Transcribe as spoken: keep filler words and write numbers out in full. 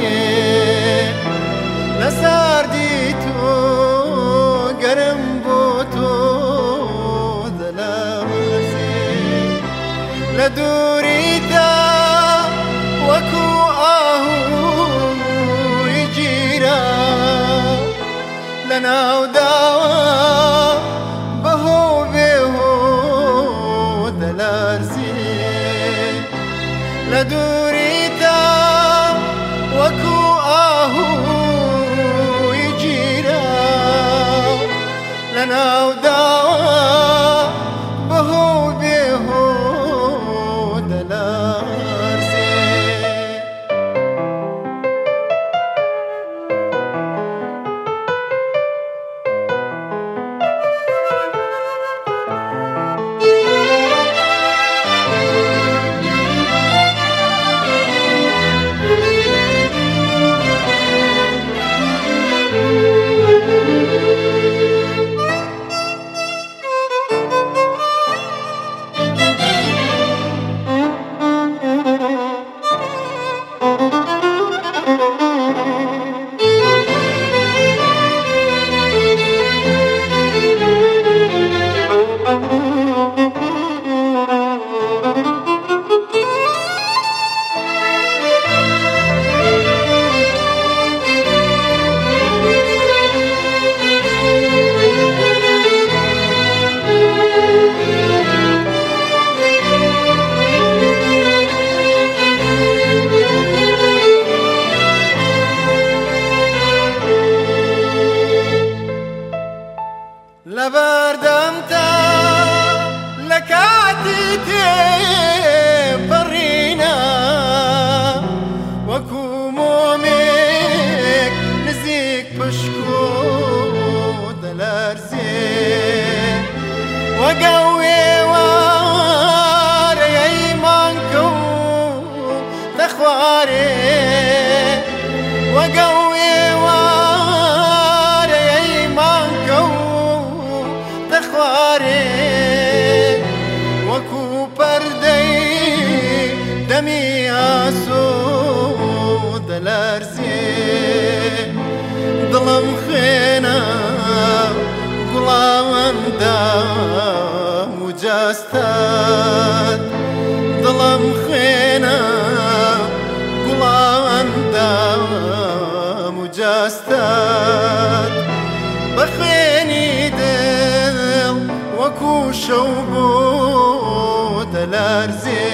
لساردی تو گرم بو تو دلارزی لدوری تا وەکو ئاهوی گیرە لەناو داوە بەهۆ بێهۆ دەلەرزێ لە دووری تا وەکو ئاهوی گیرە لەناو داوە بەهۆ بێهۆ دەلەرزێ لبردمتا لكاتي تبرينا وكو مومك نزيك بشكو دلارزي وقوي واري ايمانكو تخواري وقوي وەکو پەردەی دەمی ئاسۆ دەلەرزێ دڵم خوێنە گوڵاوەندام و جاستات دڵم خوێنە گوڵاوەندام و جاستات بە خوێنی دڵ وەکو شەو بۆ دەلەرزێ